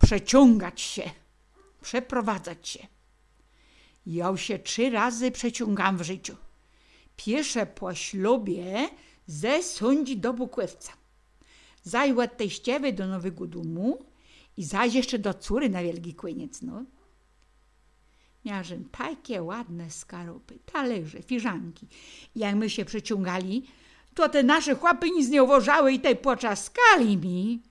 przeciągać się, przeprowadzać się. Ja się 3 razy przeciągam w życiu. Pierwsze po ślubie ze Sądzi do Bukłewca. Zaś od teściewej do Nowego Domu i zaś jeszcze do córy na Wielki Kłyniec, no. Miałam takie ładne skarupy, talerze, fiżanki. Jak my się przeciągali, to te nasze chłopy nic nie uważały i tej poczaskali mi.